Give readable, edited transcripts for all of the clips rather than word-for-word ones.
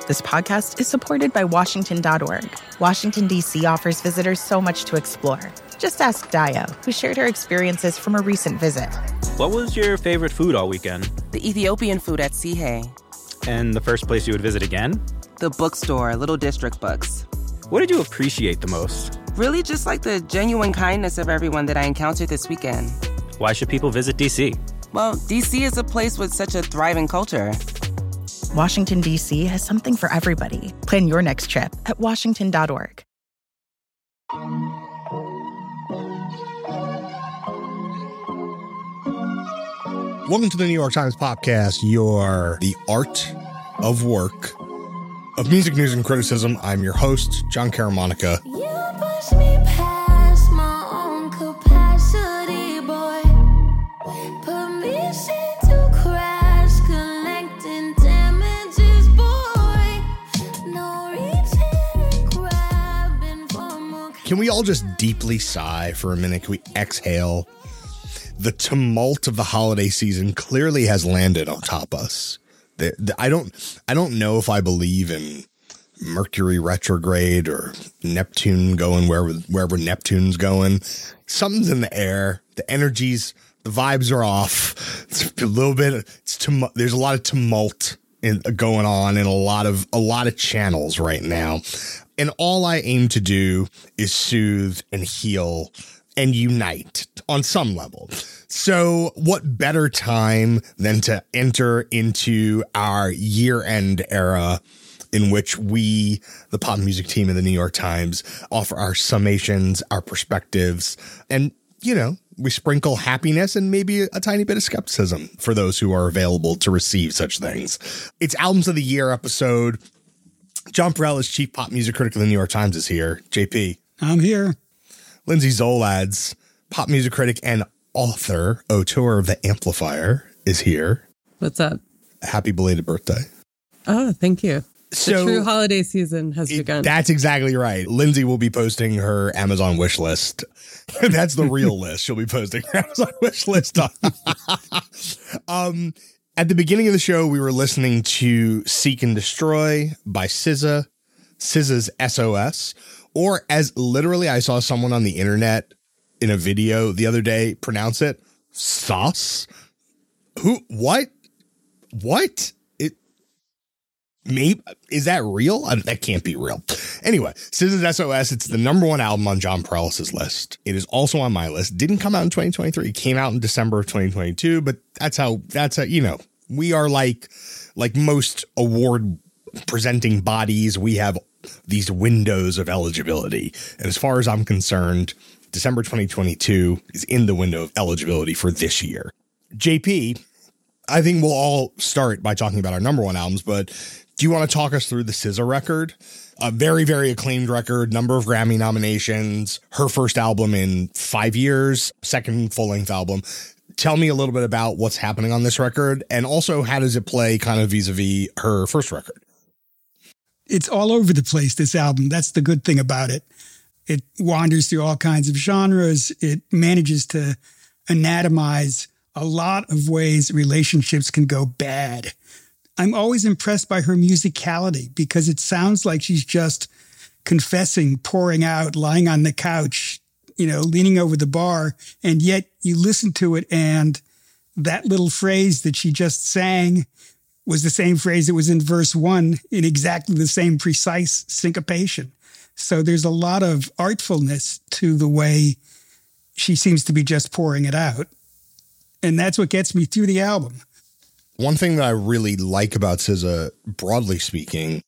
This podcast is supported by Washington.org. Washington, D.C. offers visitors so much to explore. Just ask Dio, who shared her experiences from a recent visit. What was your favorite food all weekend? The Ethiopian food at Sihe. And the first place you would visit again? The bookstore, Little District Books. What did you appreciate the most? Really just like the genuine kindness of everyone that I encountered this weekend. Why should people visit D.C.? Well, D.C. is a place with such a thriving culture. Washington, D.C. has something for everybody. Plan your next trip at washington.org. Welcome to the New York Times Podcast, the art of work of music news and criticism. I'm your host, John Caramonica. You push me past my own capacity, boy. Permission to crash, collecting damages, boy. No reaching, grabbing for more. Can we all just deeply sigh for a minute? Can we exhale? The tumult of the holiday season clearly has landed on top of us. I don't know if I believe in Mercury retrograde or Neptune going wherever Neptune's going. Something's in the air. The energies, the vibes are off. It's a little bit. There's a lot of tumult going on in a lot of channels right now, and all I aim to do is soothe and heal and unite on some level. So what better time than to enter into our year-end era in which we, the pop music team of the New York Times, offer our summations, our perspectives, and, we sprinkle happiness and maybe a tiny bit of skepticism for those who are available to receive such things. It's Albums of the Year episode. Jon Pareles, chief pop music critic of the New York Times, is here. JP. I'm here. Lindsay Zoladz, pop music critic and author of The Amplifier, is here. What's up? Happy belated birthday. Oh, thank you. So the true holiday season has begun. That's exactly right. Lindsay will be posting her Amazon wish list. That's the real list. She'll be posting her Amazon wish list. At the beginning of the show, we were listening to Seek and Destroy by SZA, SZA's SOS, or as literally I saw someone on the internet in a video the other day pronounce it, sauce. What? Is that real? That can't be real. Anyway, SZA's SOS, it's the number one album on Jon Pareles' list. It is also on my list. Didn't come out in 2023. It came out in December of 2022, but that's how, we are like most award presenting bodies. We have these windows of eligibility. And as far as I'm concerned, December 2022 is in the window of eligibility for this year. JP, I think we'll all start by talking about our number one albums, but do you want to talk us through the SZA record? A very, very acclaimed record, number of Grammy nominations, her first album in 5 years, second full-length album. Tell me a little bit about what's happening on this record, and also how does it play kind of vis-a-vis her first record? It's all over the place, this album. That's the good thing about it. It wanders through all kinds of genres. It manages to anatomize a lot of ways relationships can go bad. I'm always impressed by her musicality because it sounds like she's just confessing, pouring out, lying on the couch, leaning over the bar. And yet you listen to it and that little phrase that she just sang was the same phrase that was in verse 1 in exactly the same precise syncopation. So there's a lot of artfulness to the way she seems to be just pouring it out. And that's what gets me through the album. One thing that I really like about SZA, broadly speaking,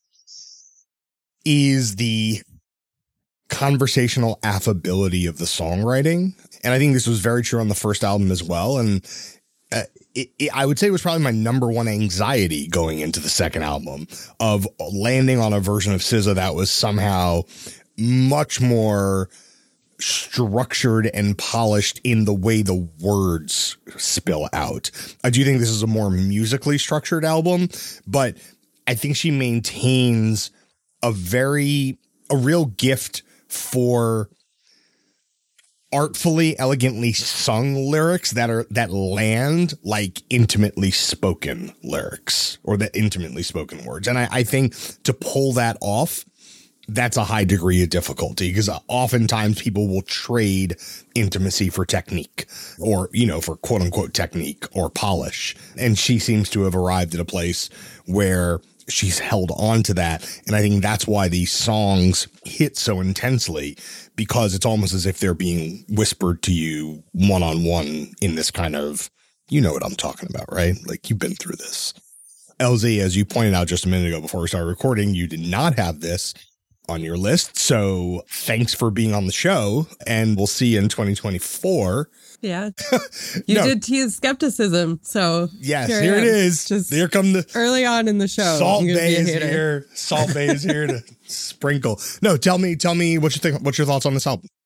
is the conversational affability of the songwriting. And I think this was very true on the first album as well. And I would say it was probably my number one anxiety going into the second album, of landing on a version of SZA that was somehow much more structured and polished in the way the words spill out. I do think this is a more musically structured album, but I think she maintains a real gift for artfully, elegantly sung lyrics that land like intimately spoken lyrics or the intimately spoken words. And I think to pull that off, that's a high degree of difficulty because oftentimes people will trade intimacy for technique or, for quote unquote technique or polish. And she seems to have arrived at a place where she's held on to that. And I think that's why these songs hit so intensely, because it's almost as if they're being whispered to you one-on-one in this kind of, you know what I'm talking about, right? Like you've been through this. LZ, as you pointed out just a minute ago before we started recording, you did not have this on your list. So thanks for being on the show, and we'll see you in 2024. Yeah. You did tease skepticism. So yes, here it is. Just here come the early on in the show. Salt Bay is here. Salt Bay is here to sprinkle. No, tell me what you think. What's your thoughts on this album?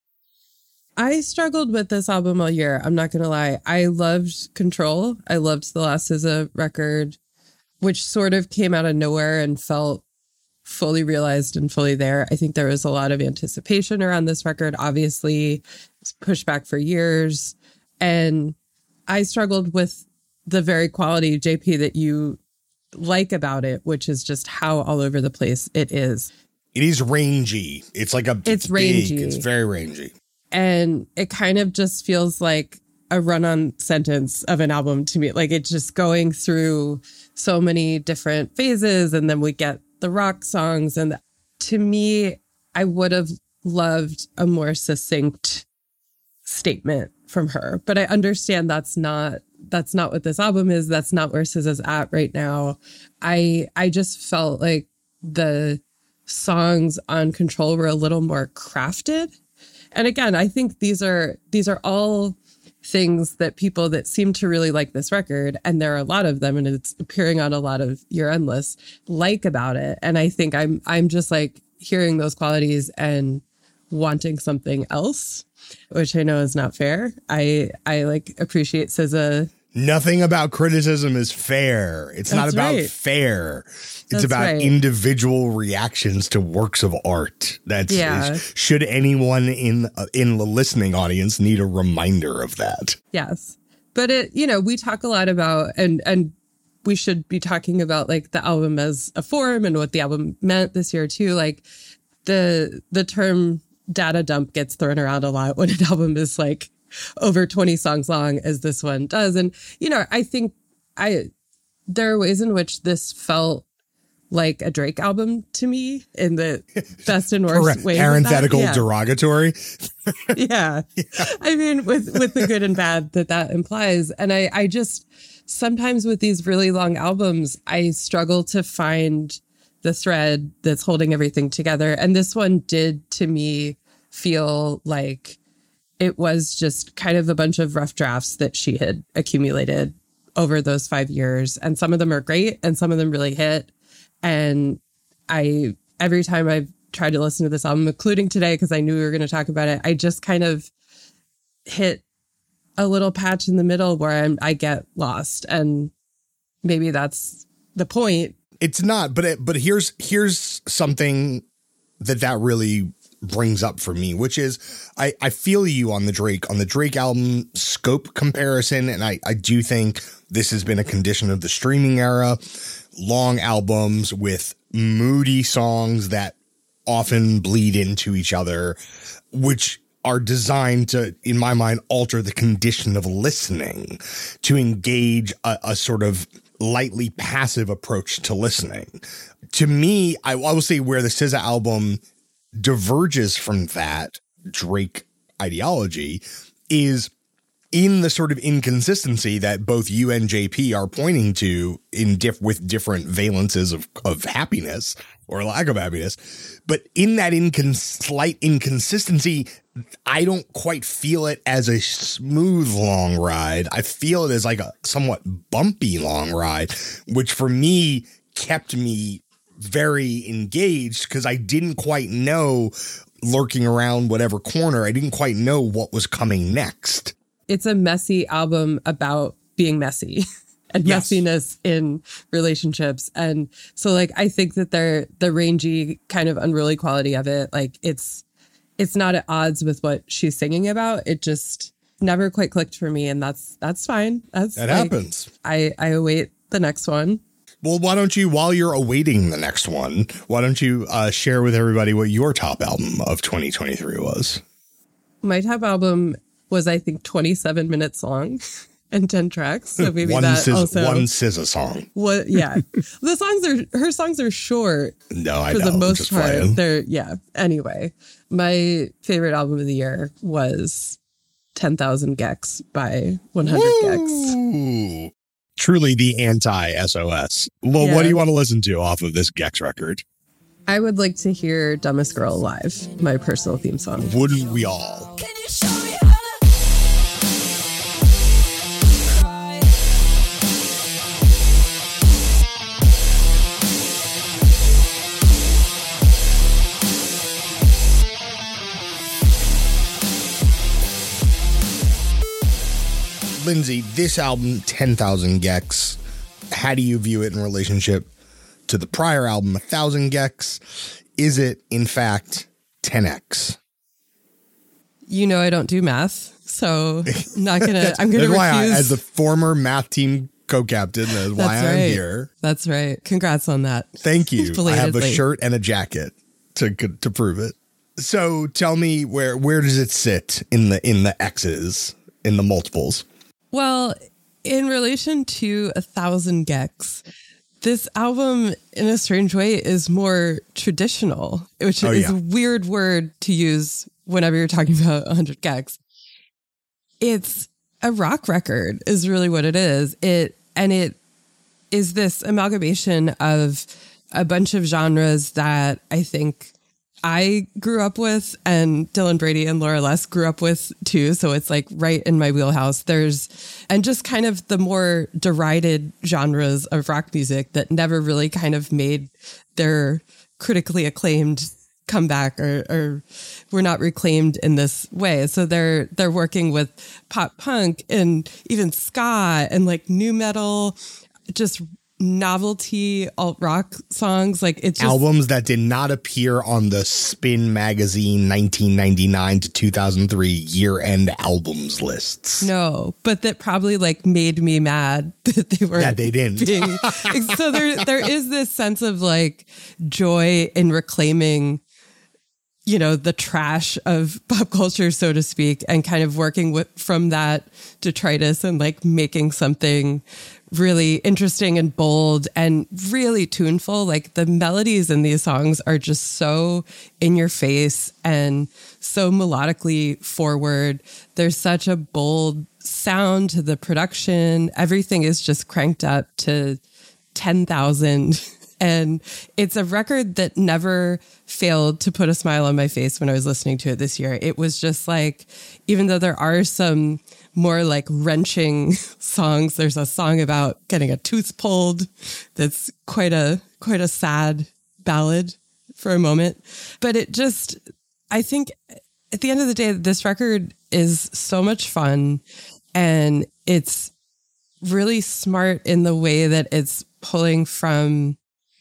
I struggled with this album all year. I'm not going to lie. I loved Control. I loved the last SZA record, which sort of came out of nowhere and felt fully realized and fully there. I think there was a lot of anticipation around this record. Obviously, it's pushed back for years. And I struggled with the very quality, JP, that you like about it, which is just how all over the place it is. It is rangy. It's like it's rangy. Big. It's very rangy. And it kind of just feels like a run-on sentence of an album to me. Like it's just going through so many different phases, and then we get the rock songs. And to me, I would have loved a more succinct statement from her. But I understand that's not what this album is. That's not where SZA's at right now. I just felt like the songs on Control were a little more crafted. And again, I think these are all things that people that seem to really like this record, and there are a lot of them, and it's appearing on a lot of your endless, like about it. And I think I'm just like hearing those qualities and wanting something else, which I know is not fair. I like appreciate SZA. Nothing about criticism is fair. It's not about fair. It's about individual reactions to works of art. Should anyone in the listening audience need a reminder of that? Yes. But we talk a lot about, and we should be talking about like the album as a form and what the album meant this year too. Like the term data dump gets thrown around a lot when an album is like over 20 songs long as this one does. And, I think there are ways in which this felt like a Drake album to me in the best and worst ways. Parenthetical derogatory. Yeah. I mean, with the good and bad that implies. And I just, sometimes with these really long albums, I struggle to find the thread that's holding everything together. And this one did to me feel like it was just kind of a bunch of rough drafts that she had accumulated over those 5 years. And some of them are great and some of them really hit. And every time I've tried to listen to this album, including today, because I knew we were going to talk about it, I just kind of hit a little patch in the middle where I get lost. And maybe that's the point. It's not, but here's something that really brings up for me, which is I feel you on the Drake album scope comparison. And I do think this has been a condition of the streaming era. Long albums with moody songs that often bleed into each other, which are designed to, in my mind, alter the condition of listening, to engage a sort of lightly passive approach to listening. To me, I will say where the SZA album diverges from that Drake ideology is in the sort of inconsistency that both you and JP are pointing to with different valences of happiness or lack of happiness. But in that slight inconsistency, I don't quite feel it as a smooth long ride. I feel it as like a somewhat bumpy long ride, which for me kept me very engaged because I didn't quite know, lurking around whatever corner, I didn't quite know what was coming next. It's a messy album about being messy and messiness in relationships. And so like, I think that the rangy kind of unruly quality of it, like it's it's not at odds with what she's singing about. It just never quite clicked for me. And that's fine. That happens. I await the next one. Well, why don't you, while you're awaiting the next one, why don't you share with everybody what your top album of 2023 was? My top album was, I think, 27 minutes long and 10 tracks. So maybe one also one SZA song. What? Yeah, her songs are short. No, I for know. the most just part. playing. They're Anyway, my favorite album of the year was 10,000 Gex by 100 Gex. Ooh. Truly the anti-SOS. Well, Yeah. what do you want to listen to off of this Gex record? I would like to hear Dumbest Girl Alive, my personal theme song. Wouldn't we all? Can you show me how to cry? Lindsay, this album, 10,000 Gex, how do you view it in relationship to the prior album, 1,000 Gex? Is it, in fact, 10x? You know I don't do math, so I'm not gonna. I'm gonna That's why refuse. as the former math team co-captain, that's why That's I'm right. here. That's right. Congrats on that. Thank you. I have a Belatedly. shirt and a jacket to prove it. So tell me, where does it sit in the X's, in the multiples? Well, in relation to 1,000 Gex, this album, in a strange way, is more traditional, which is a weird word to use whenever you're talking about 100 Gex. It's a rock record, is really what it is. It is this amalgamation of a bunch of genres that I think I grew up with, and Dylan Brady and Laura Les grew up with too. So it's like right in my wheelhouse. And just kind of the more derided genres of rock music that never really kind of made their critically acclaimed comeback or were not reclaimed in this way. So they're working with pop punk and even ska and like new metal, just novelty alt rock songs. Like it's just Albums that did not appear on the Spin Magazine 1999 to 2003 year-end albums lists. no, but that probably like made me mad that they were. Yeah, they didn't. So there is this sense of like joy in reclaiming, you know, the trash of pop culture, so to speak, and kind of working from that detritus and like making something really interesting and bold and really tuneful. Like the melodies in these songs are just so in your face and so melodically forward. There's such a bold sound to the production. Everything is just cranked up to 10,000. And it's a record that never failed to put a smile on my face when I was listening to it this year. It was just like, even though there are some more like wrenching songs, there's a song about getting a tooth pulled that's quite a sad ballad for a moment. But it just, I think at the end of the day, this record is so much fun, and it's really smart in the way that it's pulling from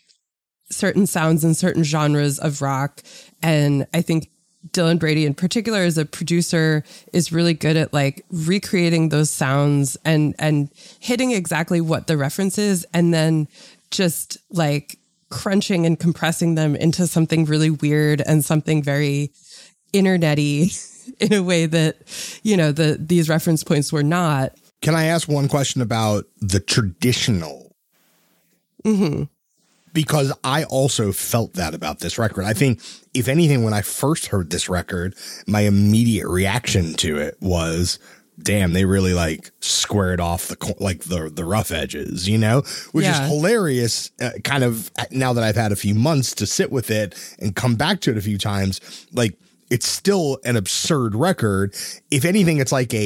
certain sounds and certain genres of rock. And I think Dylan Brady in particular as a producer is really good at like recreating those sounds and hitting exactly what the reference is, and then just like crunching and compressing them into something really weird and something very internety in a way that, you know, these reference points were not. Can I ask one question about the traditional? Mm-hmm. Because I also felt that about this record. I think, if anything, when I first heard this record, my immediate reaction to it was, damn, they really like squared off the rough edges, you know, which is hilarious. Kind of now that I've had a few months to sit with it and come back to it a few times, like it's still an absurd record. If anything, it's like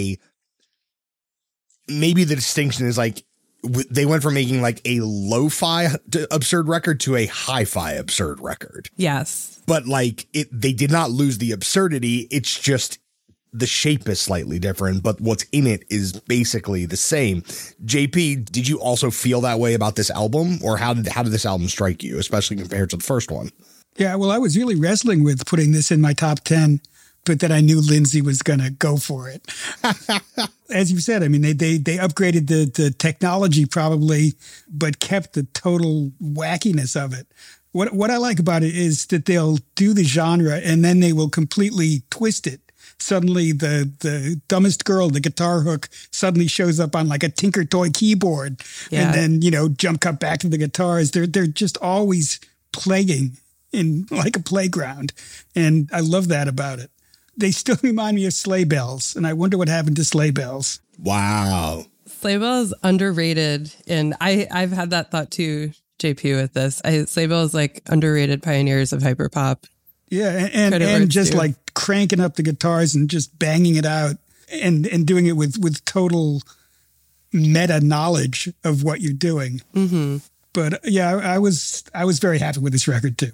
maybe the distinction is like, they went from making like a lo-fi absurd record to a hi-fi absurd record. Yes. But like they did not lose the absurdity. It's just the shape is slightly different, but what's in it is basically the same. JP, did you also feel that way about this album, or how did this album strike you, especially compared to the first one? Yeah, well, I was really wrestling with putting this in my top 10 but then I knew Lindsay was going to go for it. As you said, I mean, they upgraded the technology probably, but kept the total wackiness of it. What I like about it is that they'll do the genre and then they will completely twist it. Suddenly the dumbest girl, the guitar hook, suddenly shows up on like a Tinker Toy keyboard. Yeah. And then, jump cut back to the guitars. They're just always playing in like a playground. And I love that about it. They still remind me of Sleigh Bells. And I wonder what happened to Sleigh Bells. Wow. Sleigh Bells is underrated. And I've had that thought too, JP, with this. Sleigh Bells like underrated pioneers of hyperpop. Yeah, and just like cranking up the guitars and just banging it out and doing it with total meta knowledge of what you're doing. Mm-hmm. But yeah, I was very happy with this record too.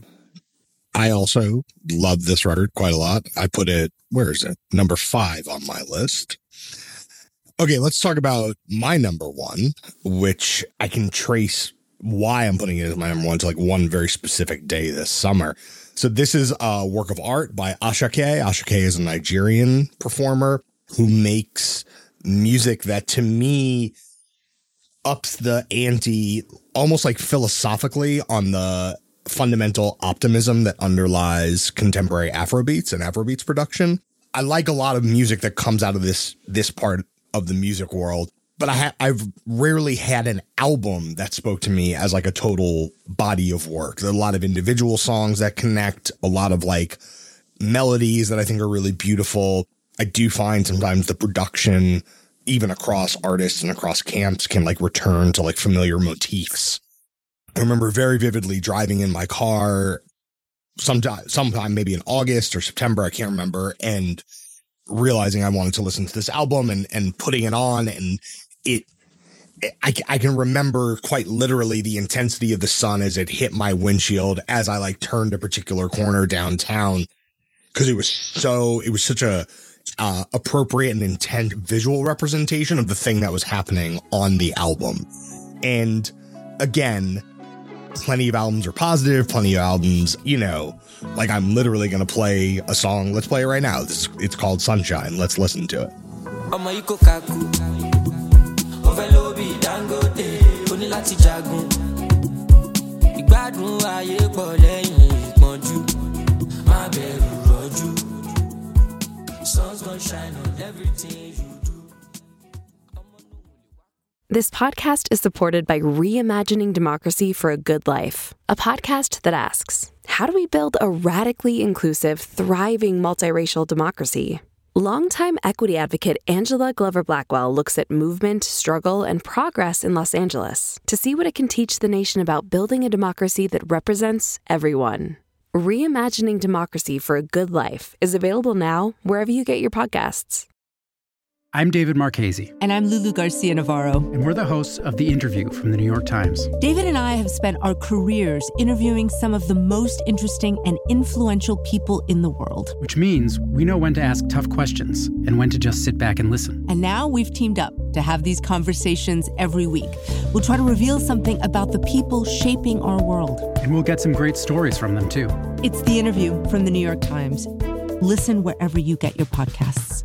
I also love this record quite a lot. I put it, where is it? Number 5 on my list. Okay, let's talk about my number 1, which I can trace why I'm putting it as my number 1 to like one very specific day this summer. So this is a work of art by Asake. Asake is a Nigerian performer who makes music that to me ups the ante almost like philosophically on the fundamental optimism that underlies contemporary Afrobeats and Afrobeats production. I like a lot of music that comes out of this part of the music world, but I've rarely had an album that spoke to me as like a total body of work. There are a lot of individual songs that connect, a lot of like melodies that I think are really beautiful. I do find sometimes the production, even across artists and across camps, can like return to like familiar motifs. I remember very vividly driving in my car sometime maybe in August or September, I can't remember, and realizing I wanted to listen to this album and putting it on, and I can remember quite literally the intensity of the sun as it hit my windshield as I like turned a particular corner downtown, because it was such a appropriate and intent visual representation of the thing that was happening on the album. And again, plenty of albums are positive, plenty of albums, like I'm literally going to play a song. Let's play it right now. It's called Sunshine. Let's listen to it. This podcast is supported by Reimagining Democracy for a Good Life, a podcast that asks, how do we build a radically inclusive, thriving multiracial democracy? Longtime equity advocate Angela Glover-Blackwell looks at movement, struggle, and progress in Los Angeles to see what it can teach the nation about building a democracy that represents everyone. Reimagining Democracy for a Good Life is available now wherever you get your podcasts. I'm David Marchese. And I'm Lulu Garcia-Navarro. And we're the hosts of The Interview from the New York Times. David and I have spent our careers interviewing some of the most interesting and influential people in the world. Which means we know when to ask tough questions and when to just sit back and listen. And now we've teamed up to have these conversations every week. We'll try to reveal something about the people shaping our world. And we'll get some great stories from them, too. It's The Interview from the New York Times. Listen wherever you get your podcasts.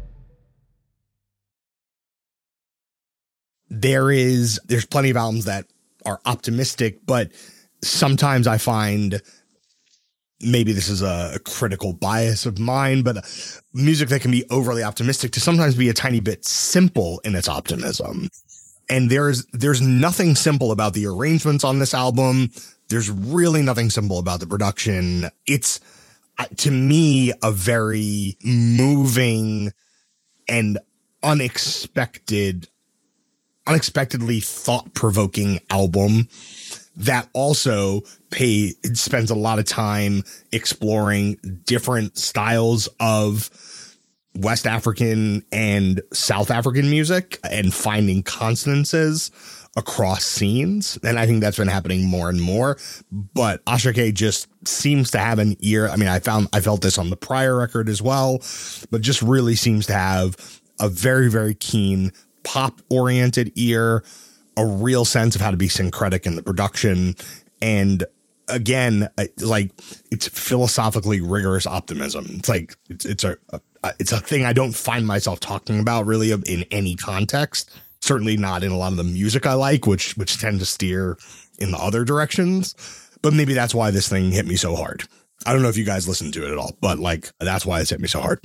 There's plenty of albums that are optimistic, but sometimes I find, maybe this is a critical bias of mine, but music that can be overly optimistic to sometimes be a tiny bit simple in its optimism. And there's nothing simple about the arrangements on this album. There's really nothing simple about the production. It's, to me, a very moving and unexpectedly thought-provoking album that also spends a lot of time exploring different styles of West African and South African music and finding consonances across scenes. And I think that's been happening more and more. But Asake just seems to have an ear. I mean, I felt this on the prior record as well, but just really seems to have a very, very keen pop-oriented ear, a real sense of how to be syncretic in the production, and again, like it's philosophically rigorous optimism. It's like it's a thing I don't find myself talking about really in any context. Certainly not in a lot of the music I like, which tend to steer in the other directions. But maybe that's why this thing hit me so hard. I don't know if you guys listened to it at all, but like that's why it's hit me so hard.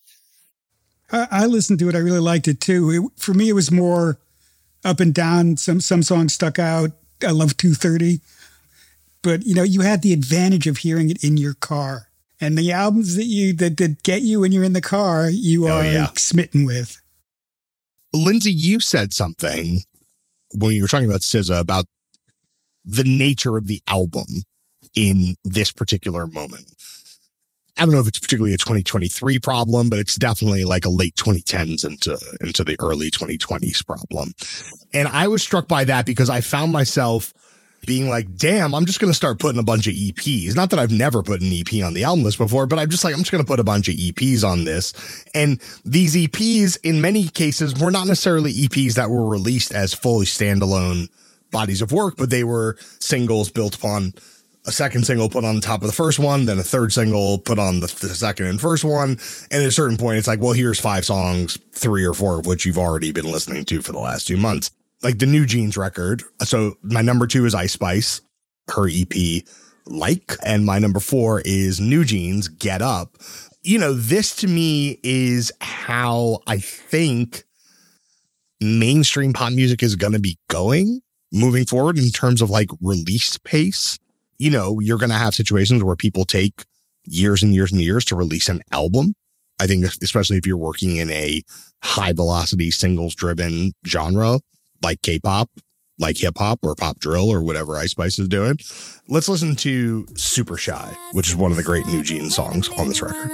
I listened to it. I really liked it too. For me, it was more up and down. Some songs stuck out. I love 2:30. But, you know, you had the advantage of hearing it in your car. And the albums that get you when you're in the car, you are smitten with. Lindsay, you said something when you were talking about SZA about the nature of the album in this particular moment. I don't know if it's particularly a 2023 problem, but it's definitely like a late 2010s into the early 2020s problem. And I was struck by that because I found myself being like, damn, I'm just going to start putting a bunch of EPs. Not that I've never put an EP on the album list before, but I'm just going to put a bunch of EPs on this. And these EPs, in many cases, were not necessarily EPs that were released as fully standalone bodies of work, but they were singles built upon a second single put on the top of the first one, then a third single put on the second and first one. And at a certain point, it's like, well, here's 5 songs, 3 or 4 of which you've already been listening to for the last 2 months. Like the New Jeans record. So my number 2 is Ice Spice, her EP, Like, and my number 4 is New Jeans, Get Up. You know, this to me is how I think mainstream pop music is going to be going moving forward in terms of like release pace. You know, you're going to have situations where people take years and years and years to release an album. I think especially if you're working in a high velocity singles driven genre like K-pop, like hip hop or pop drill or whatever Ice Spice is doing. Let's listen to Super Shy, which is one of the great New Jeans songs on this record.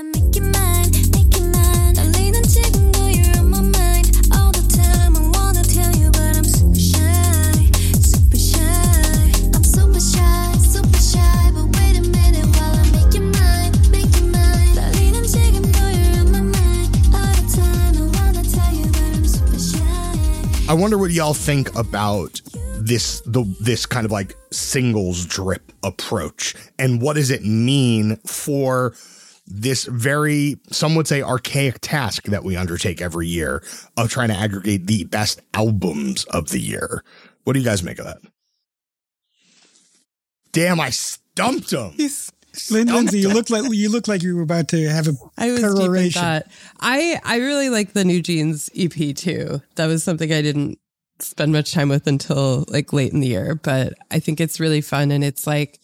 I wonder what y'all think about this kind of like singles drip approach, and what does it mean for this very, some would say, archaic task that we undertake every year of trying to aggregate the best albums of the year. What do you guys make of that? Damn, I stumped him. Lindsay, you look like you were about to have a peroration. I really like the New Jeans EP too. That was something I didn't spend much time with until like late in the year, but I think it's really fun. And it's like,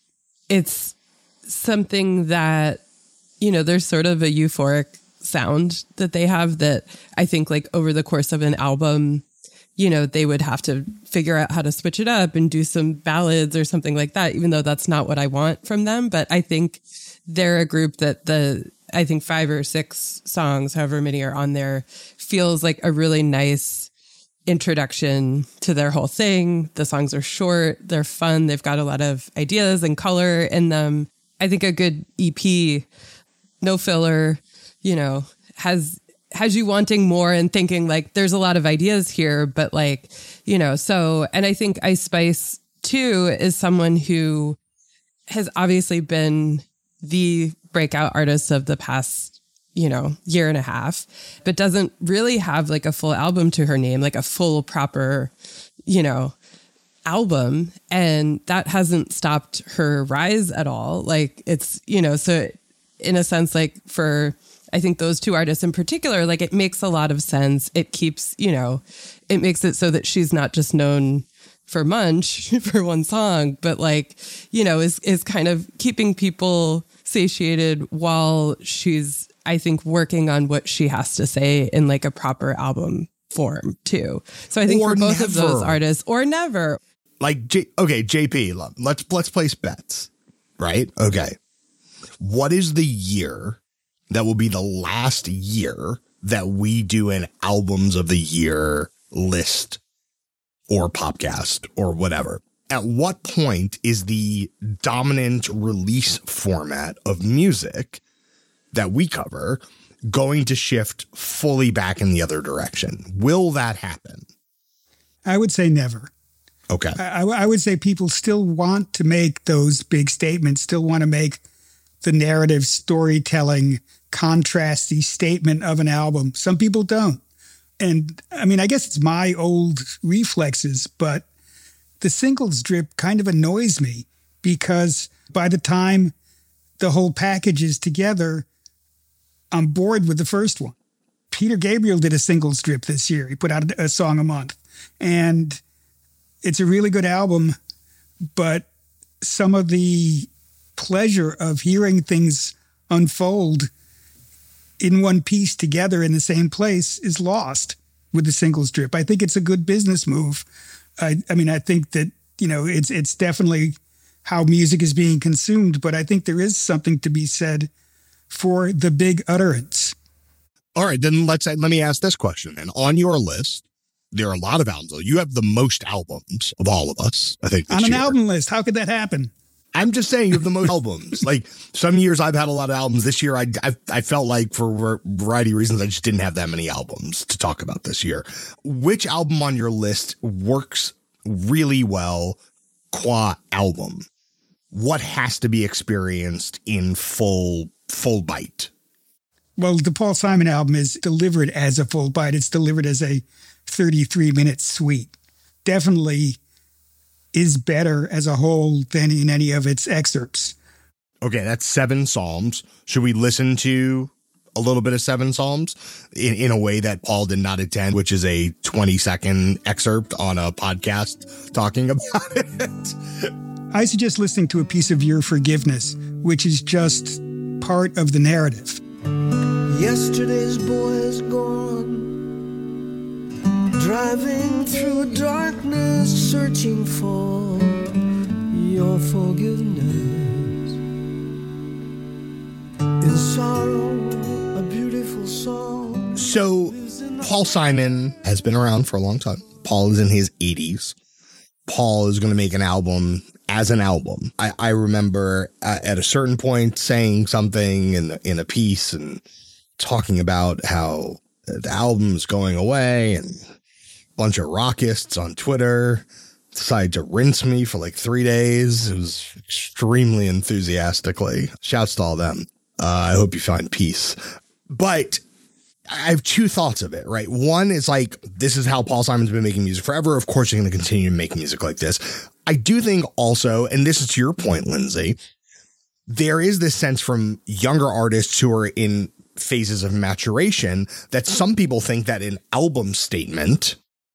it's something that, you know, there's sort of a euphoric sound that they have that I think like over the course of an album, you know, they would have to figure out how to switch it up and do some ballads or something like that, even though that's not what I want from them. But I think they're a group that I think 5 or 6 songs, however many are on there, feels like a really nice introduction to their whole thing. The songs are short, they're fun, they've got a lot of ideas and color in them. I think a good EP, no filler, you know, has you wanting more and thinking like there's a lot of ideas here, but like, you know, so, and I think Ice Spice too is someone who has obviously been the breakout artist of the past, you know, year and a half, but doesn't really have like a full album to her name, like a full proper, you know, album. And that hasn't stopped her rise at all. Like it's, you know, so in a sense, like for, I think those 2 artists in particular, like it makes a lot of sense. It keeps, you know, it makes it so that she's not just known for Munch for one song, but like, you know, is kind of keeping people satiated while she's, I think, working on what she has to say in like a proper album form too. So I think for both of those artists, or never. Like, okay, JP, let's place bets, right? Okay. What is the year that will be the last year that we do an albums of the year list or podcast or whatever? At what point is the dominant release format of music that we cover going to shift fully back in the other direction? Will that happen? I would say never. Okay. I would say people still want to make those big statements, still want to make the narrative storytelling, contrasty statement of an album. Some people don't. And I mean, I guess it's my old reflexes, but the singles drip kind of annoys me because by the time the whole package is together, I'm bored with the first one. Peter Gabriel did a singles drip this year. He put out a song a month. And it's a really good album, but some of the pleasure of hearing things unfold in one piece together in the same place is lost with the singles drip. I think it's a good business move. I mean, I think that, you know, it's definitely how music is being consumed, but I think there is something to be said for the big utterance. All right, then let me ask this question. And on your list, there are a lot of albums. You have the most albums of all of us, I think. On an album list, how could that happen? I'm just saying you have the most albums. Like some years I've had a lot of albums. This year I felt like for a variety of reasons I just didn't have that many albums to talk about this year. Which album on your list works really well qua album? What has to be experienced in full bite? Well, the Paul Simon album is delivered as a full bite. It's delivered as a 33-minute suite. Definitely is better as a whole than in any of its excerpts. Okay, that's 7 Psalms. Should we listen to a little bit of 7 Psalms in a way that Paul did not attend, which is a 20-second excerpt on a podcast talking about it? I suggest listening to a piece of Your Forgiveness, which is just part of the narrative. Yesterday's boy is gone, driving through darkness, searching for your forgiveness. In sorrow, a beautiful song. So, Paul Simon has been around for a long time. Paul is in his 80s. Paul is going to make an album as an album. I remember at a certain point saying something in a piece and talking about how the album's going away, and a bunch of rockists on Twitter decided to rinse me for like 3 days. It was extremely enthusiastically. Shouts to all them. I hope you find peace. But I have 2 thoughts of it, right? One is like, this is how Paul Simon's been making music forever. Of course, you're going to continue to make music like this. I do think also, and this is to your point, Lindsay, there is this sense from younger artists who are in phases of maturation that some people think that an album statement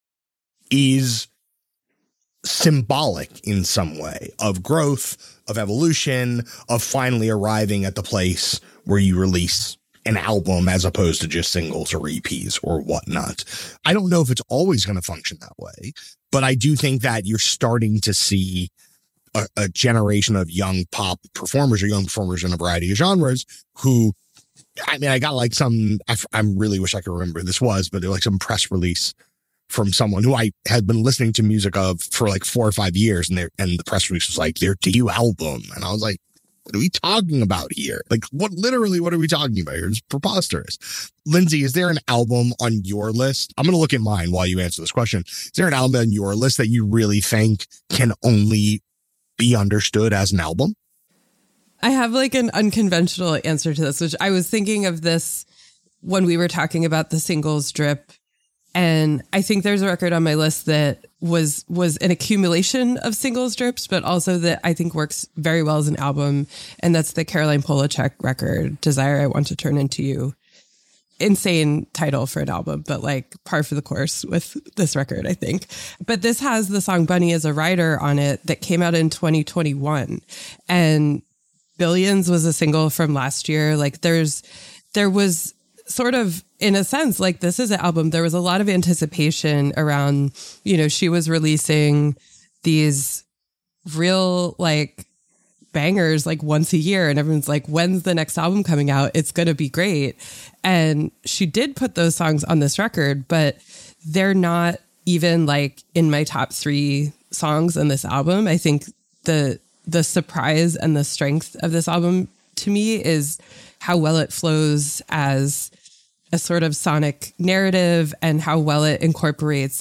is symbolic in some way of growth, of evolution, of finally arriving at the place where you release an album as opposed to just singles or EPs or whatnot. I don't know if it's always going to function that way, but I do think that you're starting to see a generation of young pop performers or young performers in a variety of genres who, I mean, I got like I really wish I could remember who this was, but they're like some press release from someone who I had been listening to music of for like 4 or 5 years. And the press release was like their debut album. And I was like, what are we talking about here? Like, what are we talking about here? It's preposterous. Lindsay, is there an album on your list? I'm going to look at mine while you answer this question. Is there an album on your list that you really think can only be understood as an album? I have like an unconventional answer to this, which I was thinking of this when we were talking about the singles drip. And I think there's a record on my list that was an accumulation of singles drips, but also that I think works very well as an album. And that's the Caroline Polachek record, Desire I Want to Turn Into You. Insane title for an album, but like par for the course with this record, I think. But this has the song Bunny is a Rider on it that came out in 2021. And Billions was a single from last year. Like there was sort of, in a sense, like this is an album. There was a lot of anticipation around, you know, she was releasing these real like bangers like once a year. And everyone's like, when's the next album coming out? It's going to be great. And she did put those songs on this record, but they're not even like in my top 3 songs on this album. I think the surprise and the strength of this album to me is how well it flows as a sort of sonic narrative and how well it incorporates like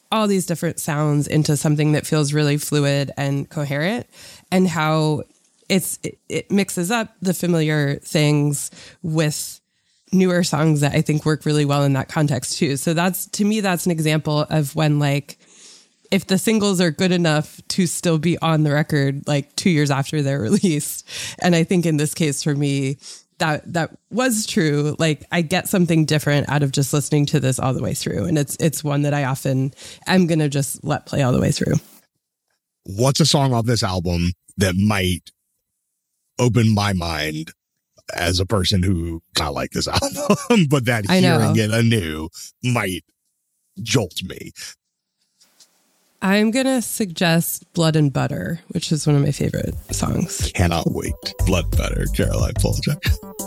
all these different sounds into something that feels really fluid and coherent, and how it mixes up the familiar things with newer songs that I think work really well in that context too. So to me, that's an example of when, like, if the singles are good enough to still be on the record, like 2 years after they're released. And I think in this case for me, that was true. Like, I get something different out of just listening to this all the way through. And it's one that I often am going to just let play all the way through. What's a song off this album that might open my mind as a person who not like this album, but that hearing it anew might jolt me? I'm going to suggest Blood and Butter, which is one of my favorite songs. Cannot wait. Blood and Butter, Caroline Polachek.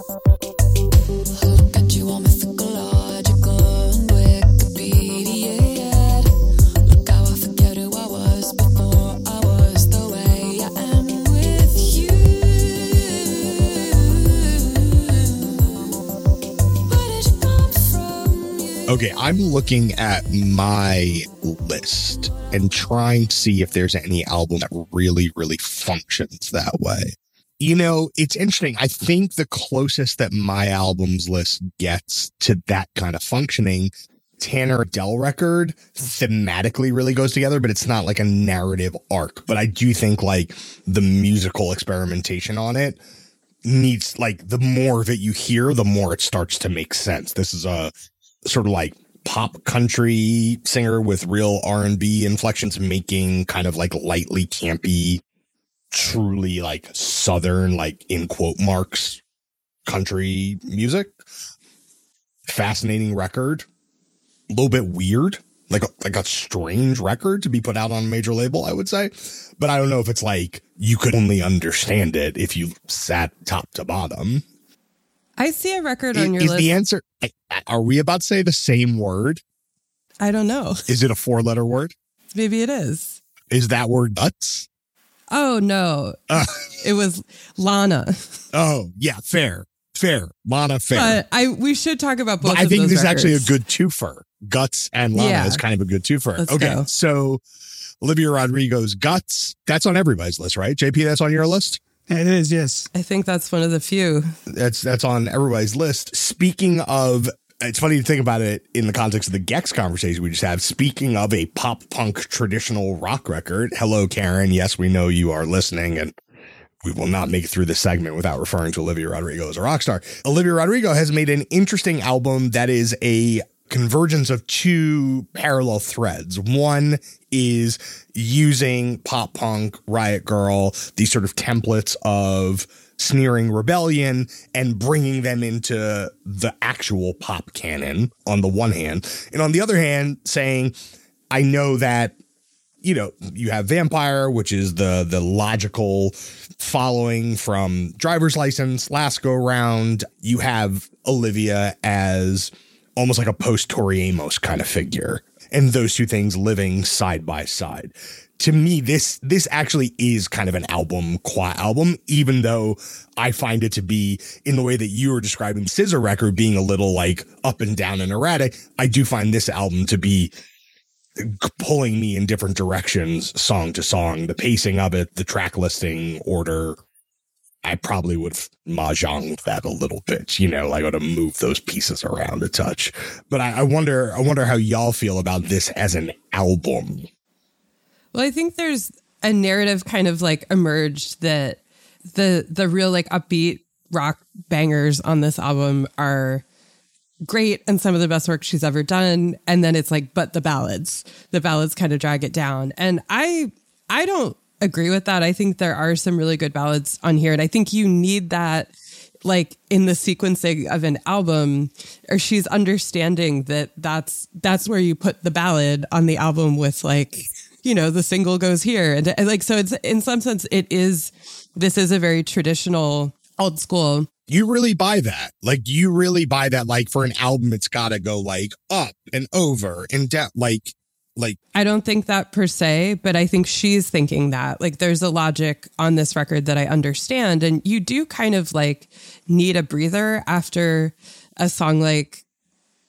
Look at you all mythological and Wikipedia. Look how I forget who I was before I was the way I am with you. Where did you come from? Okay, I'm looking at my list and trying to see if there's any album that really, really functions that way. You know, it's interesting. I think the closest that my albums list gets to that kind of functioning, Tanner Adele record thematically really goes together, but it's not like a narrative arc. But I do think like the musical experimentation on it needs, like, the more of it you hear, the more it starts to make sense. This is a sort of like pop country singer with real R&B inflections, making kind of like lightly campy, truly like Southern, like in quote marks, country music. Fascinating record. A little bit weird, like a strange record to be put out on a major label, I would say. But I don't know if it's like you could only understand it if you sat top to bottom. I see a record on your list. Is the answer, are we about to say the same word? I don't know. Is it a 4-letter word? Maybe it is. Is that word nuts? Oh, no. It was Lana. Oh, yeah. Fair. Lana, fair. We should talk about both of I think those this is actually a records. good twofer. Guts and Lana is kind of a good twofer. Let's okay. go. So Olivia Rodrigo's Guts, that's on everybody's list, right? JP, that's on your list? It is, yes. I think that's one of the few. That's on everybody's list. Speaking of, it's funny to think about it in the context of the Gex conversation we just had. Speaking of a pop punk traditional rock record, hello, Karen. Yes, we know you are listening, and we will not make it through this segment without referring to Olivia Rodrigo as a rock star. Olivia Rodrigo has made an interesting album that is a convergence of two parallel threads. One is using pop punk, Riot Girl, these sort of templates of sneering rebellion, and bringing them into the actual pop canon on the one hand. And on the other hand, saying, I know that, you know, you have Vampire, which is the logical following from Driver's License, Last Go Round. You have Olivia as almost like a post-Tori Amos kind of figure, and those two things living side by side. To me, this actually is kind of an album, even though I find it to be, in the way that you were describing Scissor Record being a little like up and down and erratic, I do find this album to be pulling me in different directions, song to song. The pacing of it, the track listing order, I probably would have mahjonged that a little bit, you know, like I would have moved those pieces around a touch. But I wonder how y'all feel about this as an album. Well, I think there's a narrative kind of like emerged that the real like upbeat rock bangers on this album are great and some of the best work she's ever done. And then it's like, but the ballads kind of drag it down. And I don't agree with that. I think there are some really good ballads on here. And I think you need that like in the sequencing of an album, or she's understanding that that's where you put the ballad on the album with like, you know, the single goes here. And like, so it's in some sense, this is a very traditional old school. You really buy that. Like, you really buy that. Like, for an album, it's got to go like up and over and down. Like, I don't think that per se, but I think she's thinking that. Like, there's a logic on this record that I understand. And you do kind of like need a breather after a song like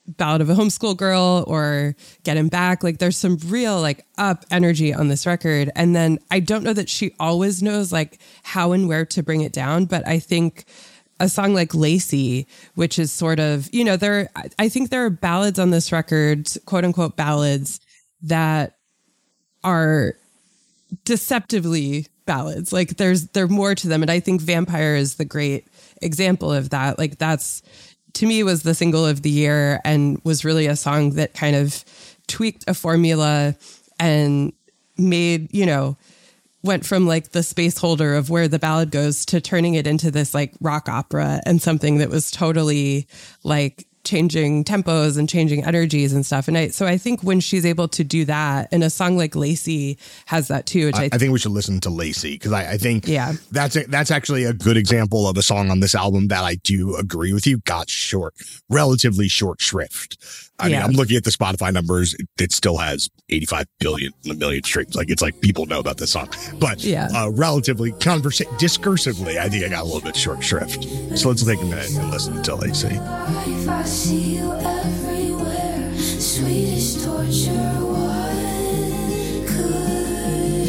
Ballad of a Homeschool Girl or Get Him Back. Like there's some real like up energy on this record. And then I don't know that she always knows like how and where to bring it down. But I think a song like Lacey, which is sort of, you know, I think there are ballads on this record, quote unquote ballads, that are deceptively ballads. Like there more to them. And I think Vampire is the great example of that. Like that's, to me, was the single of the year and was really a song that kind of tweaked a formula and made, you know, went from like the space holder of where the ballad goes to turning it into this like rock opera and something that was totally like changing tempos and changing energies and stuff. And so I think when she's able to do that, and a song like Lacey has that too. Which I think we should listen to Lacey because I think that's actually a good example of a song on this album that I do agree with you got relatively short shrift. I mean, I'm looking at the Spotify numbers. It still has 85 billion streams. Like it's like people know about this song, but relatively discursively, I think I got a little bit short shrift. So let's take a minute and listen to Lacey. I see you everywhere, sweetest torture, what could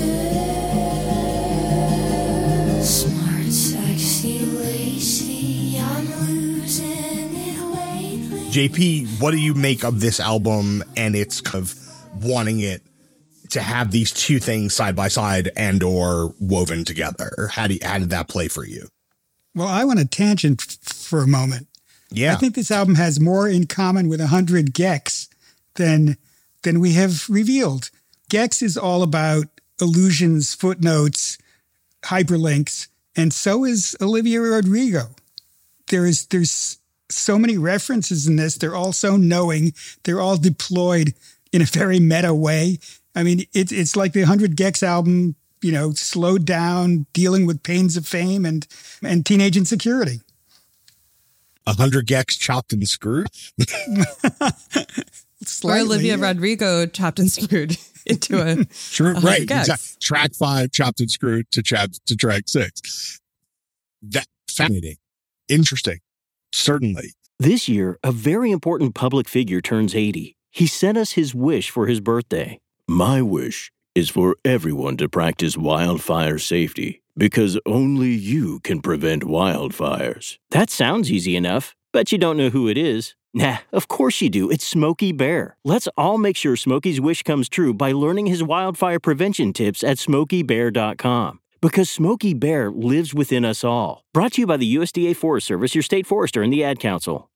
bear? Smart, sexy, lacy, I'm losing it lately. JP, what do you make of this album and its kind of wanting it to have these two things side by side and or woven together? How did that play for you? Well, I want to tangent for a moment. Yeah. I think this album has more in common with 100 gecs than we have revealed. Gex is all about allusions, footnotes, hyperlinks, and so is Olivia Rodrigo. There's so many references in this. They're all so knowing. They're all deployed in a very meta way. I mean, it's like the 100 gecs album, you know, slowed down, dealing with pains of fame and teenage insecurity. 100 gecs chopped and screwed. Or Olivia Rodrigo chopped and screwed into a right. Exactly. Track 5 chopped and screwed to track 6. That fascinating, interesting, certainly. This year, a very important public figure turns 80. He sent us his wish for his birthday. My wish is for everyone to practice wildfire safety, because only you can prevent wildfires. That sounds easy enough. Bet you don't know who it is. Nah, of course you do. It's Smokey Bear. Let's all make sure Smokey's wish comes true by learning his wildfire prevention tips at SmokeyBear.com. Because Smokey Bear lives within us all. Brought to you by the USDA Forest Service, your state forester, and the Ad Council.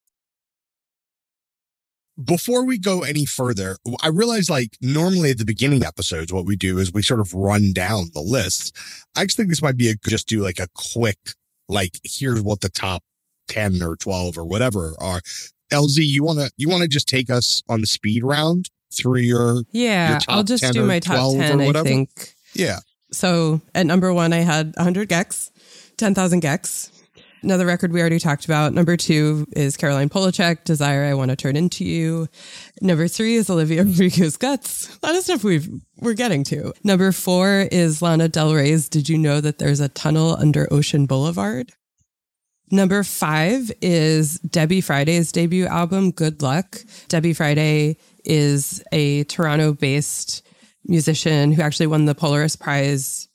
Before we go any further, I realize like normally at the beginning episodes, what we do is we sort of run down the lists. I just think this might be just do like a quick, like, here's what the top 10 or 12 or whatever are. LZ, you want to just take us on the speed round through your top I'll just 10 do my top 10, I think. Yeah. So at number 1, I had 100 gecs, 10,000 gecs. Another record we already talked about. Number 2 is Caroline Polachek, Desire, I Want to Turn Into You. Number 3 is Olivia Rodrigo's Guts. A lot of stuff we're getting to. Number 4 is Lana Del Rey's Did You Know That There's a Tunnel Under Ocean Boulevard? Number 5 is Debbie Friday's debut album, Good Luck. Debbie Friday is a Toronto-based musician who actually won the Polaris Prize?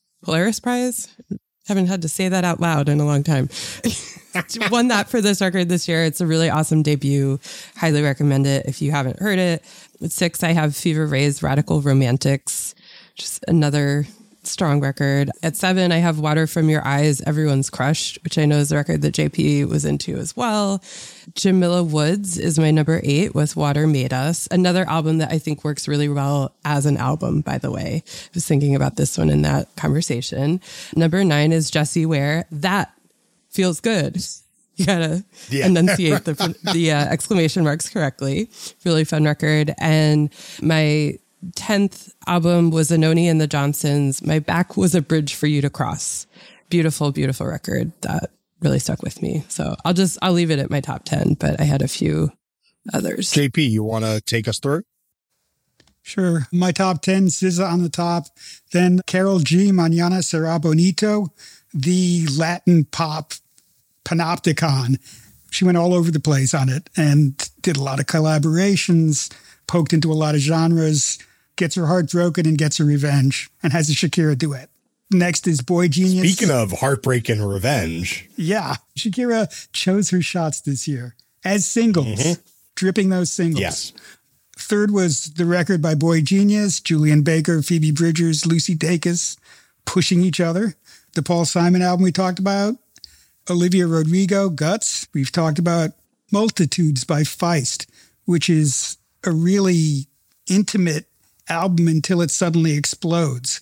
Haven't had to say that out loud in a long time. Won that for this record this year. It's a really awesome debut. Highly recommend it if you haven't heard it. At 6, I have Fever Ray's Radical Romantics, just another strong record. At 7, I have Water From Your Eyes, Everyone's Crushed, which I know is a record that JP was into as well. Jamila Woods is my number 8 with Water Made Us. Another album that I think works really well as an album, by the way. I was thinking about this one in that conversation. Number 9 is Jessie Ware. That feels good. You gotta enunciate the exclamation marks correctly. Really fun record. And my 10th album was Anoni and the Johnsons. My Back Was a Bridge for You to Cross. Beautiful, beautiful record that really stuck with me. So I'll leave it at my top 10, but I had a few others. JP, you want to take us through? Sure. My top 10, SZA on the top. Then Karol G, Mañana Será Bonito, the Latin pop panopticon. She went all over the place on it. And did a lot of collaborations, poked into a lot of genres, gets her heart broken and gets her revenge, and has a Shakira duet. Next is Boy Genius. Speaking of heartbreak and revenge. Yeah, Shakira chose her shots this year as singles, dripping those singles. Yes. Third was the record by Boy Genius, Julian Baker, Phoebe Bridgers, Lucy Dacus, Pushing Each Other. The Paul Simon album we talked about. Olivia Rodrigo, Guts. We've talked about Multitudes by Feist, which is a really intimate album until it suddenly explodes.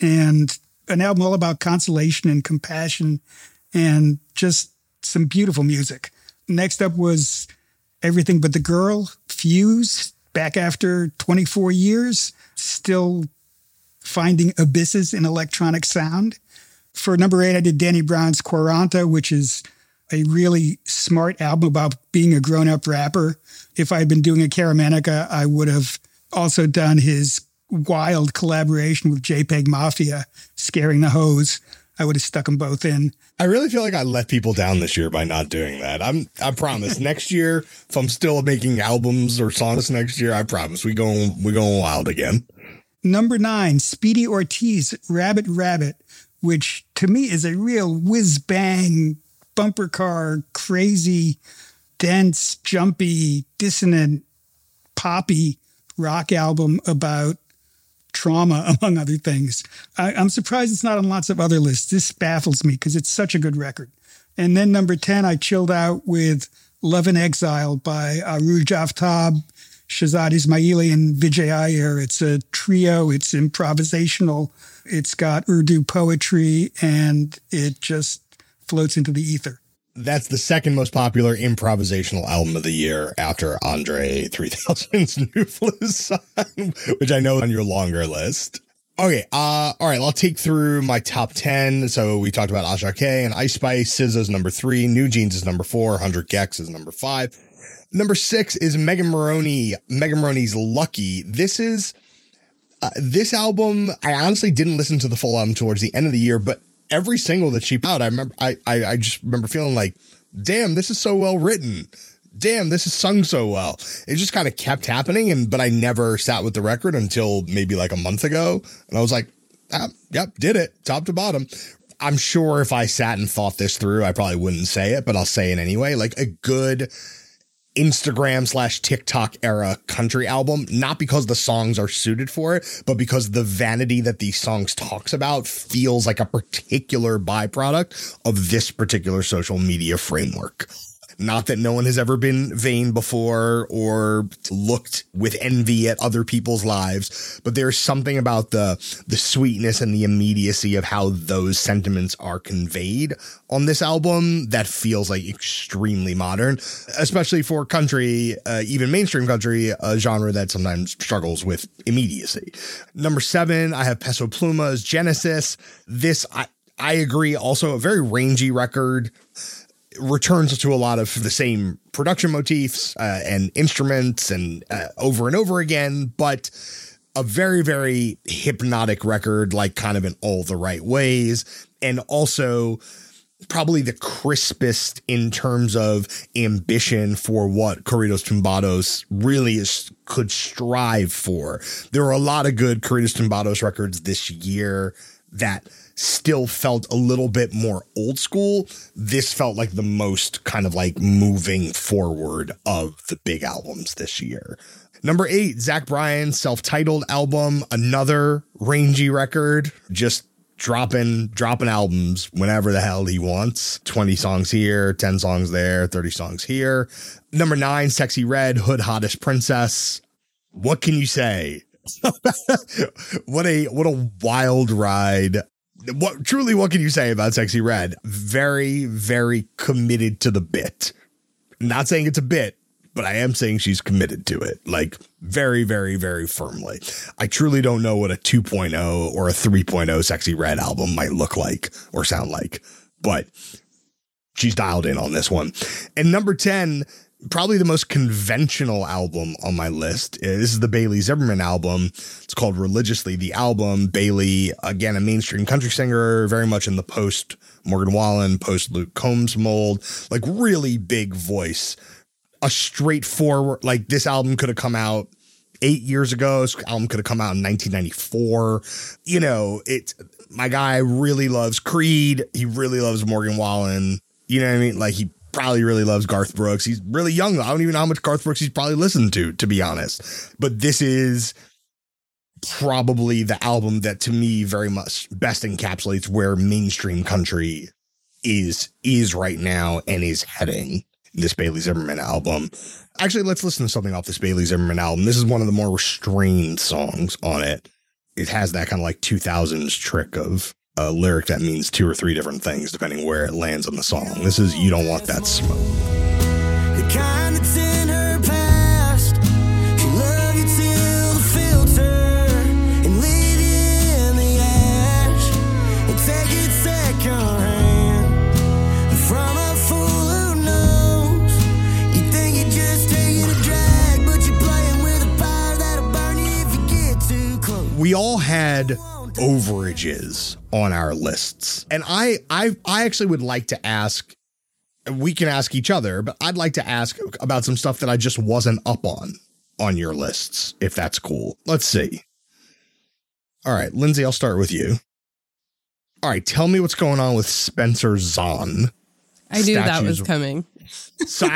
And an album all about consolation and compassion and just some beautiful music. Next up was Everything But the Girl, Fuse, back after 24 years, still finding abysses in electronic sound. For number 8, I did Danny Brown's Quaranta, which is a really smart album about being a grown-up rapper. If I had been doing a Caramanica, I would have also done his wild collaboration with JPEG Mafia, Scaring the Hose. I would have stuck them both in. I really feel like I let people down this year by not doing that. I promise. Next year, if I'm still making albums or songs next year, I promise we going wild again. Number 9, Speedy Ortiz, Rabbit Rabbit, which to me is a real whiz-bang, bumper car, crazy, dense, jumpy, dissonant, poppy rock album about trauma, among other things. I'm surprised it's not on lots of other lists. This baffles me because it's such a good record. And then number 10, I chilled out with Love in Exile by Arooj Aftab, Shahzad Ismaili, and Vijay Iyer. It's a trio. It's improvisational. It's got Urdu poetry, and it just floats into the ether. That's the second most popular improvisational album of the year after Andre 3000's New Flu Sun, which I know on your longer list. Okay, all right, I'll take through my top 10. So we talked about Asha K and Ice Spice. SZA's number 3. New Jeans is number 4. 100 Gex is number 5. Number 6 is Megan Moroney. Megan Moroney's Lucky. This is this album. I honestly didn't listen to the full album towards the end of the year, but every single that she put out, I remember, I just remember feeling like, damn, this is so well written. Damn, this is sung so well. It just kind of kept happening. But I never sat with the record until maybe like a month ago. And I was like, yep, did it top to bottom. I'm sure if I sat and thought this through, I probably wouldn't say it, but I'll say it anyway. Like a good Instagram/TikTok era country album, not because the songs are suited for it, but because the vanity that these songs talks about feels like a particular byproduct of this particular social media framework. Not that no one has ever been vain before or looked with envy at other people's lives, but there's something about the sweetness and the immediacy of how those sentiments are conveyed on this album that feels like extremely modern, especially for country, even mainstream country, a genre that sometimes struggles with immediacy. Number 7, I have Peso Pluma's Genesis. This, I agree, also a very rangy record. Returns to a lot of the same production motifs and instruments and over and over again, but a very, very hypnotic record, like kind of in all the right ways. And also probably the crispest in terms of ambition for what Corridos Tumbados really could strive for. There are a lot of good Corridos Tumbados records this year that still felt a little bit more old school. This felt like the most kind of like moving forward of the big albums this year. Number 8, Zach Bryan's self-titled album, another rangy record, just dropping albums whenever the hell he wants. 20 songs here, 10 songs there, 30 songs here. Number 9, Sexy Red, Hood Hottest Princess. What can you say? What a wild ride. What can you say about Sexy Red? Very, very committed to the bit. Not saying it's a bit, but I am saying she's committed to it. Like very, very, very firmly. I truly don't know what a 2.0 or a 3.0 Sexy Red album might look like or sound like, but she's dialed in on this one. And number 10, probably the most conventional album on my list. This is the Bailey Zimmerman album. It's called Religiously, the album. Bailey, again, a mainstream country singer, very much in the post Morgan Wallen, post Luke Combs mold, like really big voice. a straightforward, like this album could have come out 8 years ago. This album could have come out in 1994. You know, my guy really loves Creed. He really loves Morgan Wallen. You know what I mean? Like, he probably really loves Garth Brooks. He's really young. I don't even know how much Garth Brooks he's probably listened to be honest. But this is probably the album that to me very much best encapsulates where mainstream country is right now and is heading. This Bailey Zimmerman album. Actually, let's listen to something off this Bailey Zimmerman album. This is one of the more restrained songs on it. It has that kind of like 2000s trick of a lyric that means 2 or 3 different things depending where it lands on the song. This is You Don't Want That Smoke. The kind that's in her past. She love you till the filter and leave you in the ash and take it second hand from a fool who knows. You think you're just taking a drag, but you're playing with a fire that'll burn you if you get too close. We all had overages on our lists. And I actually would like to ask, we can ask each other, but I'd like to ask about some stuff that I just wasn't up on your lists, if that's cool. Let's see. All right, Lindsay, I'll start with you. All right, tell me what's going on with Spencer Zahn. I knew that was coming. So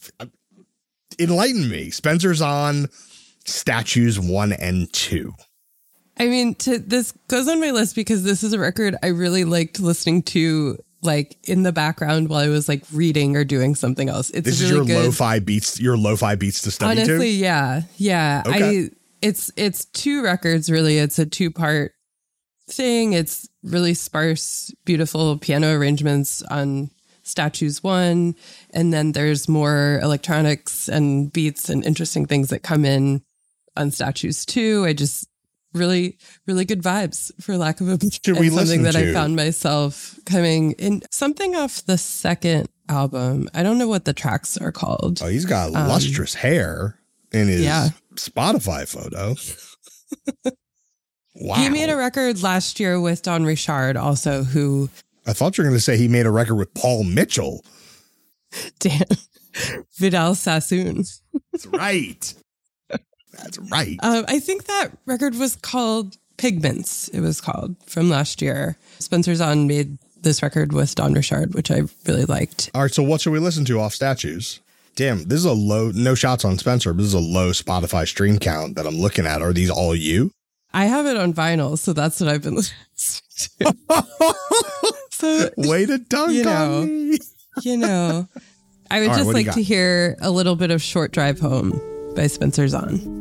enlighten me. Spencer Zahn, Statues 1 and 2. I mean, this goes on my list because this is a record I really liked listening to, like, in the background while I was like reading or doing something else. It's this really is your good. lo-fi beats to study. Honestly, to? Yeah. Okay. It's 2 records, really. It's a 2-part thing. It's really sparse, beautiful piano arrangements on Statues 1, and then there's more electronics and beats and interesting things that come in on Statues 2. I just really, really good vibes, for lack of a better term. Something that I found myself coming in, something off the second album. I don't know what the tracks are called. Oh, he's got lustrous hair in his Spotify photo. Wow. He made a record last year with Don Richard also, who... I thought you were going to say he made a record with Paul Mitchell. Damn. Vidal Sassoon. That's right. That's right. I think that record was called Pigments. It was called, from last year. Spencer Zahn made this record with Don Richard, which I really liked. All right, so what should we listen to off Statues? Damn, this is a low, no shots on Spencer, but this is a low Spotify stream count that I'm looking at. Are these all you? I have it on vinyl, so that's what I've been listening to. So, way to dunk on me. You know, I would just like to hear a little bit of Short Drive Home by Spencer Zahn.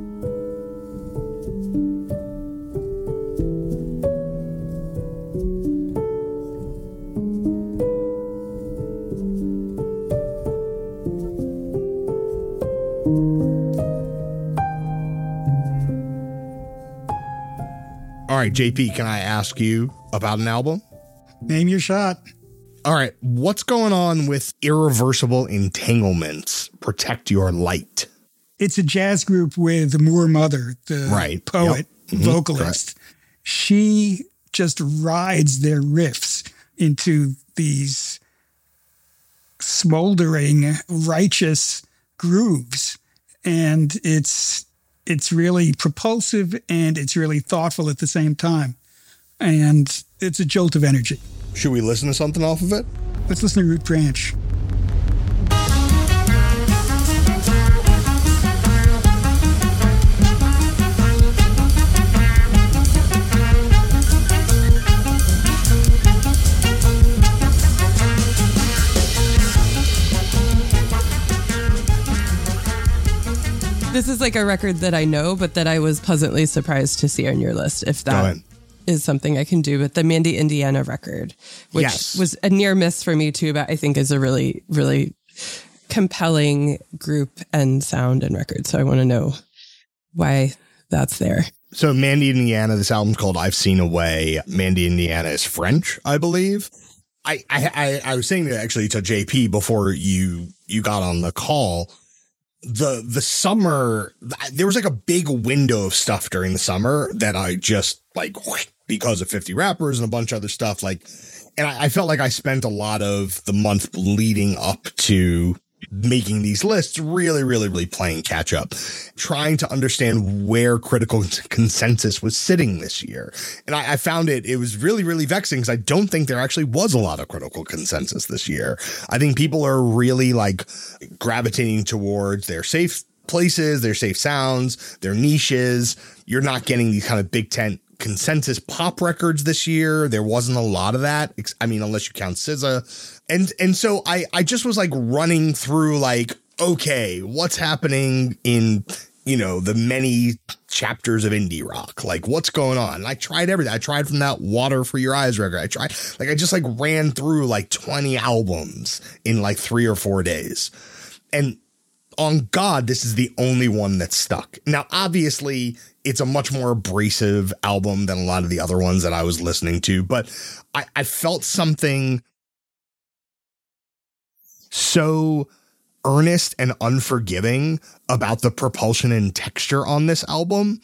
All right, JP, can I ask you about an album? Name your shot. All right, what's going on with Irreversible Entanglements, Protect Your Light? It's a jazz group with Moore Mother, the poet, vocalist. Correct. She just rides their riffs into these smoldering, righteous grooves. And it's really propulsive and it's really thoughtful at the same time. And it's a jolt of energy. Should we listen to something off of it? Let's listen to Root Branch. This is like a record that I know, but that I was pleasantly surprised to see on your list, if that is something I can do. But the Mandy Indiana record, which was a near miss for me too, but I think is a really, really compelling group and sound and record. So I want to know why that's there. So Mandy Indiana, this album's called I've Seen a Way. Mandy Indiana is French, I believe. I was saying that actually to JP before you got on the call. The summer, there was like a big window of stuff during the summer that I just like, because of 50 Rappers and a bunch of other stuff, like, and I felt like I spent a lot of the month leading up to making these lists, really, really, really playing catch up, trying to understand where critical consensus was sitting this year. And I found it was really, really vexing because I don't think there actually was a lot of critical consensus this year. I think people are really like gravitating towards their safe places, their safe sounds, their niches. You're not getting these kind of big tent consensus pop records this year. There wasn't a lot of that. I mean, unless you count SZA. And so I just was like running through like, okay, what's happening in, you know, the many chapters of indie rock? Like what's going on? And I tried everything. I tried from that Water for Your Eyes record. I just like ran through like 20 albums in like 3 or 4 days. And on God, this is the only one that stuck. Now, obviously, it's a much more abrasive album than a lot of the other ones that I was listening to, but I felt something so earnest and unforgiving about the propulsion and texture on this album.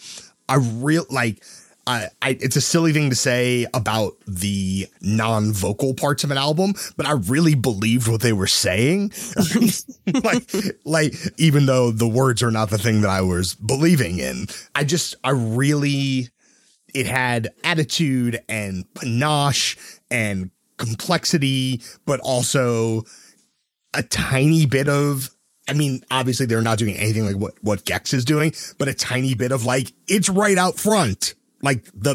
It's a silly thing to say about the non-vocal parts of an album, but I really believed what they were saying. like, even though the words are not the thing that I was believing in, it had attitude and panache and complexity, but also a tiny bit of, I mean, obviously they're not doing anything like what Gex is doing, but a tiny bit of like, it's right out front. Like the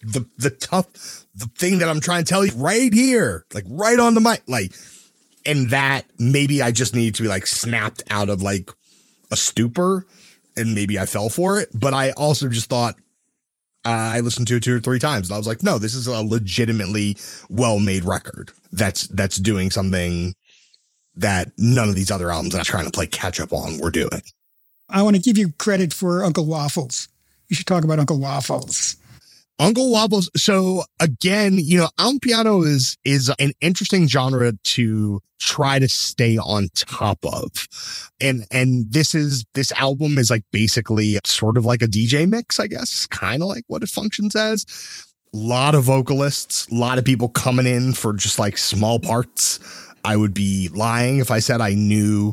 thing that I'm trying to tell you right here, like right on the mic, like, and that maybe I just needed to be like snapped out of like a stupor and maybe I fell for it. But I also just thought, I listened to it 2 or 3 times and I was like, no, this is a legitimately well-made record. That's doing something that none of these other albums that I'm trying to play catch up on were doing. I want to give you credit for Uncle Waffles. You should talk about Uncle Waffles. Uncle Waffles. So again, you know, Amapiano is an interesting genre to try to stay on top of. And this album is like basically sort of like a DJ mix, I guess, kind of like what it functions as. A lot of vocalists, a lot of people coming in for just like small parts. I would be lying if I said I knew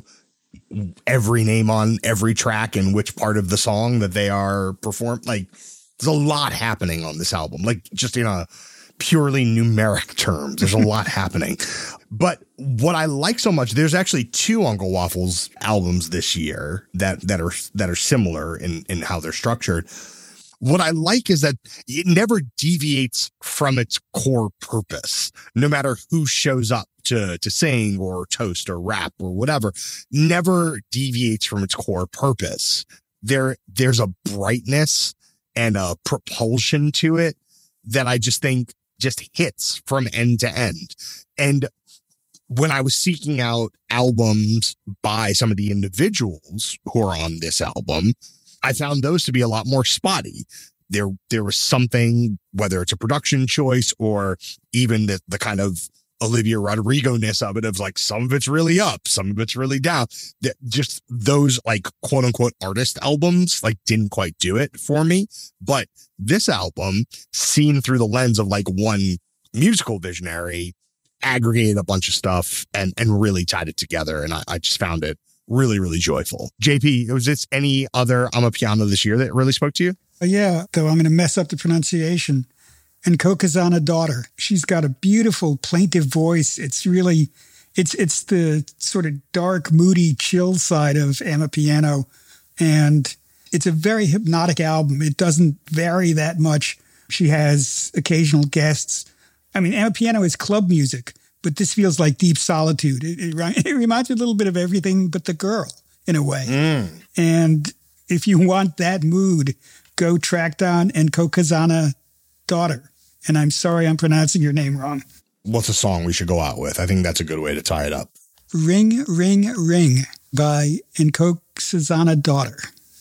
every name on every track and which part of the song that they are performed. Like there's a lot happening on this album, like just in a purely numeric terms, there's a lot happening. But what I like so much, there's actually 2 Uncle Waffles albums this year that are similar in how they're structured. What I like is that it never deviates from its core purpose, no matter who shows up to sing or toast or rap or whatever, never deviates from its core purpose. There's a brightness and a propulsion to it that I just think just hits from end to end. And when I was seeking out albums by some of the individuals who are on this album, I found those to be a lot more spotty. There was something, whether it's a production choice or even the kind of Olivia Rodrigo-ness of it, of like some of it's really up, some of it's really down. Just those like quote unquote artist albums like didn't quite do it for me. But this album, seen through the lens of like one musical visionary, aggregated a bunch of stuff and really tied it together. And I just found it really, really joyful. JP, was this any other Amapiano this year that really spoke to you? Yeah, though I'm going to mess up the pronunciation. And Kokazana Daughter. She's got a beautiful, plaintive voice. It's really, it's the sort of dark, moody, chill side of Amapiano. And it's a very hypnotic album. It doesn't vary that much. She has occasional guests. I mean, Amapiano is club music, but this feels like deep solitude. It reminds me a little bit of Everything But the Girl, in a way. And if you want that mood, go track down and Kokazana Daughter. And I'm sorry I'm pronouncing your name wrong. What's a song we should go out with? I think that's a good way to tie it up. Ring, Ring, Ring by Nkosazana Daughter.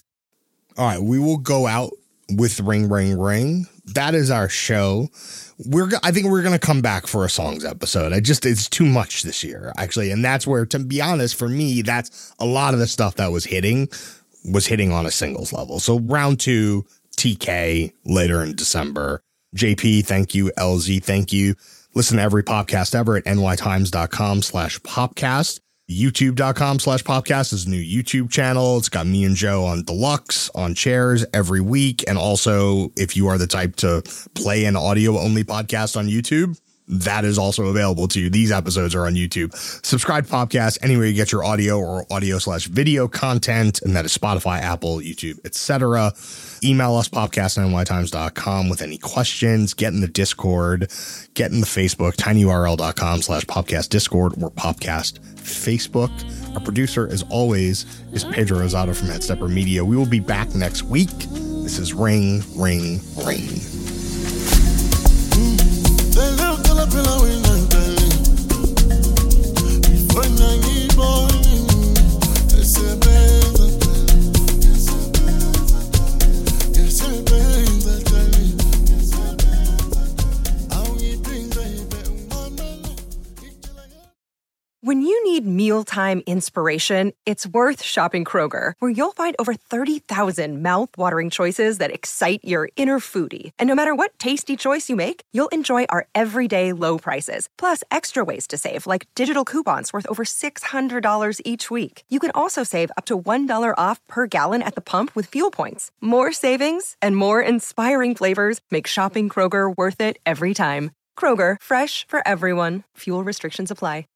All right, we will go out with Ring, Ring, Ring. That is our show. I think we're going to come back for a songs episode. It's too much this year, actually. And that's where, to be honest, for me, that's a lot of the stuff that was hitting on a singles level. So round 2, TK later in December. JP, thank you. LZ, thank you. Listen to every podcast ever at nytimes.com/popcast. YouTube.com/Popcast is a new YouTube channel. It's got me and Joe on Deluxe, on Chairs every week. And also, if you are the type to play an audio-only podcast on YouTube, that is also available to you. These episodes are on YouTube. Subscribe to Popcast anywhere you get your audio or audio/video content, and that is Spotify, Apple, YouTube, etc. Email us, popcast@nytimes.com with any questions. Get in the Discord, get in the Facebook, tinyurl.com/Popcast Discord or Popcast Facebook. Our producer, as always, is Pedro Rosado from Headstepper Media. We will be back next week. This is Ring, Ring, Ring. When you need mealtime inspiration, it's worth shopping Kroger, where you'll find over 30,000 mouth-watering choices that excite your inner foodie. And no matter what tasty choice you make, you'll enjoy our everyday low prices, plus extra ways to save, like digital coupons worth over $600 each week. You can also save up to $1 off per gallon at the pump with fuel points. More savings and more inspiring flavors make shopping Kroger worth it every time. Kroger, fresh for everyone. Fuel restrictions apply.